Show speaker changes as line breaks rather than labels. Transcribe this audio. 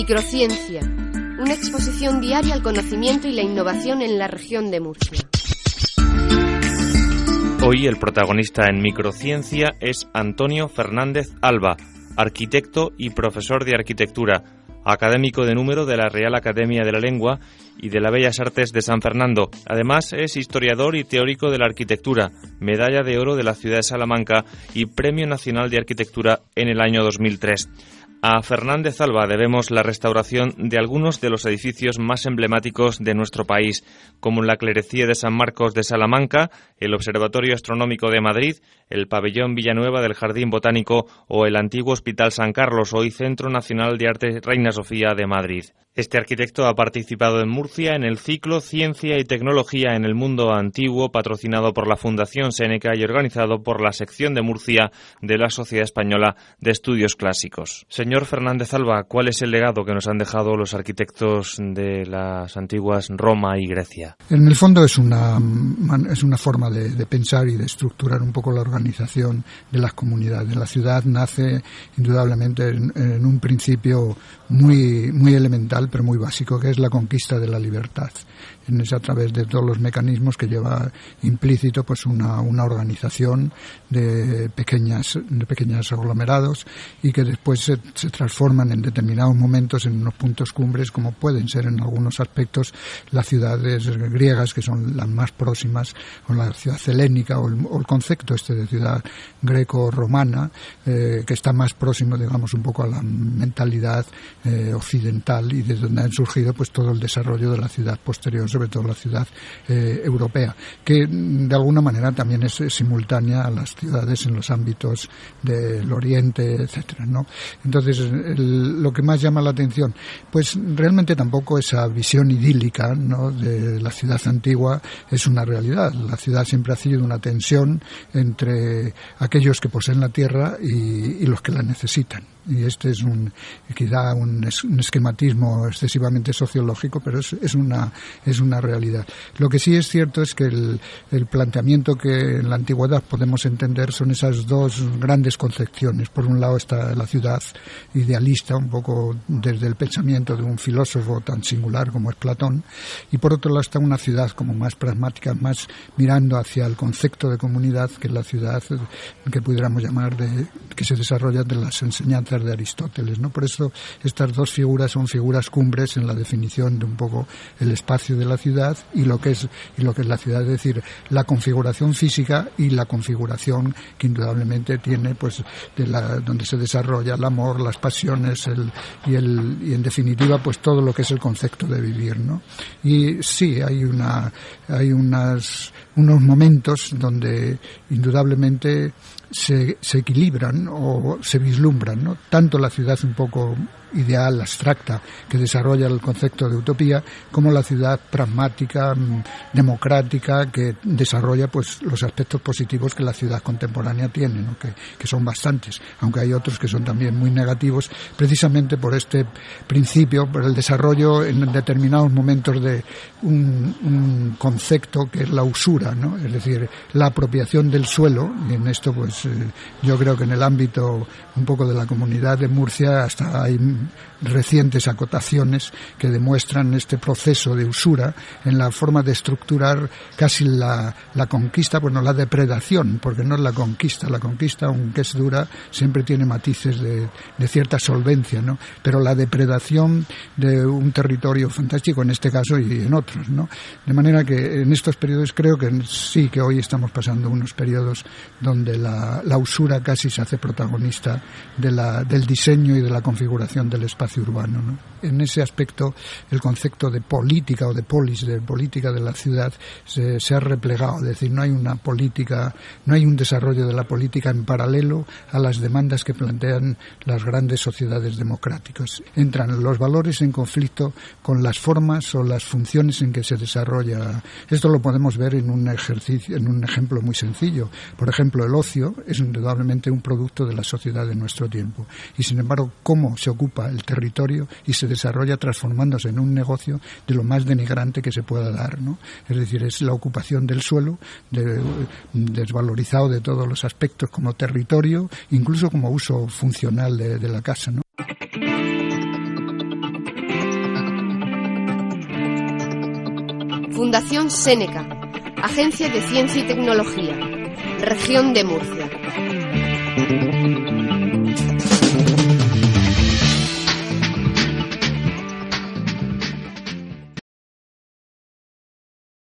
Microciencia, una exposición diaria al conocimiento y la innovación en la región de Murcia.
Hoy el protagonista en Microciencia es Antonio Fernández Alba, arquitecto y profesor de arquitectura, académico de número de la Real Academia de la Lengua y de las Bellas Artes de San Fernando. Además, es historiador y teórico de la arquitectura, medalla de oro de la ciudad de Salamanca y Premio Nacional de Arquitectura en el año 2003. A Fernández Alba debemos la restauración de algunos de los edificios más emblemáticos de nuestro país, como la Clerecía de San Marcos de Salamanca, el Observatorio Astronómico de Madrid, el Pabellón Villanueva del Jardín Botánico o el antiguo Hospital San Carlos, hoy Centro Nacional de Arte Reina Sofía de Madrid. Este arquitecto ha participado en Murcia en el ciclo Ciencia y Tecnología en el Mundo Antiguo, patrocinado por la Fundación Séneca y organizado por la sección de Murcia de la Sociedad Española de Estudios Clásicos. Señor Fernández Alba, ¿cuál es el legado que nos han dejado los arquitectos de las antiguas Roma y Grecia?
En el fondo es una forma de pensar y de estructurar un poco la organización de las comunidades. La ciudad nace indudablemente en un principio muy elemental, pero muy básico, que es la conquista de la libertad. Es a través de todos los mecanismos que lleva implícito pues una organización de pequeños aglomerados y que después se transforman en determinados momentos en unos puntos cumbres, como pueden ser en algunos aspectos las ciudades griegas, que son las más próximas, o la ciudad helénica, o el concepto de ciudad greco-romana, que está más próximo, digamos, un poco a la mentalidad occidental, y desde donde han surgido pues todo el desarrollo de la ciudad posterior, sobre todo la ciudad europea, que de alguna manera también es simultánea a las ciudades en los ámbitos del Oriente, etcétera, ¿no? Entonces, lo que más llama la atención, pues realmente tampoco esa visión idílica, ¿no?, de la ciudad antigua es una realidad. La ciudad siempre ha sido una tensión entre aquellos que poseen la tierra y los que la necesitan. Y este es quizá un esquematismo excesivamente sociológico, pero es una realidad. Lo que sí es cierto es que el planteamiento que en la antigüedad podemos entender son esas dos grandes concepciones. Por un lado está la ciudad idealista, un poco desde el pensamiento de un filósofo tan singular como es Platón, y por otro lado está una ciudad como más pragmática, más mirando hacia el concepto de comunidad, que es la ciudad que pudiéramos llamar que se desarrolla de las enseñanzas de Aristóteles, ¿no? Por eso estas dos figuras son figuras cumbres en la definición de un poco el espacio de la ciudad y lo que es la ciudad, es decir, la configuración física y la configuración que indudablemente tiene, pues, donde se desarrolla el amor, las pasiones y en definitiva pues todo lo que es el concepto de vivir, ¿no? Y sí, hay unos momentos donde indudablemente se equilibran o se vislumbran, ¿no?, tanto la ciudad un poco ideal, abstracta, que desarrolla el concepto de utopía, como la ciudad pragmática, democrática, que desarrolla pues los aspectos positivos que la ciudad contemporánea tiene, ¿no?, que son bastantes, aunque hay otros que son también muy negativos, precisamente por este principio, por el desarrollo en determinados momentos de un concepto que es la usura, ¿no?, es decir, la apropiación del suelo. Y en esto pues yo creo que en el ámbito un poco de la Comunidad de Murcia hasta hay recientes acotaciones que demuestran este proceso de usura en la forma de estructurar casi la conquista, bueno, la depredación, porque no es la conquista, aunque es dura, siempre tiene matices de cierta solvencia, ¿no?, pero la depredación de un territorio fantástico en este caso y en otros, ¿no? De manera que en estos periodos creo que sí, que hoy estamos pasando unos periodos donde la usura casi se hace protagonista del diseño y de la configuración del espacio urbano, ¿no? En ese aspecto el concepto de política o de polis, de política de la ciudad, se ha replegado, es decir, no hay una política, no hay un desarrollo de la política en paralelo a las demandas que plantean las grandes sociedades democráticas. Entran los valores en conflicto con las formas o las funciones en que se desarrolla. Esto lo podemos ver en un ejemplo muy sencillo. Por ejemplo, el ocio es indudablemente un producto de la sociedad de nuestro tiempo, y sin embargo cómo se ocupa el territorio y se desarrolla transformándose en un negocio de lo más denigrante que se pueda dar, ¿no? Es decir, es la ocupación del suelo, desvalorizado de todos los aspectos como territorio, incluso como uso funcional de la casa, ¿no?
Fundación Séneca, Agencia de Ciencia y Tecnología, Región de Murcia.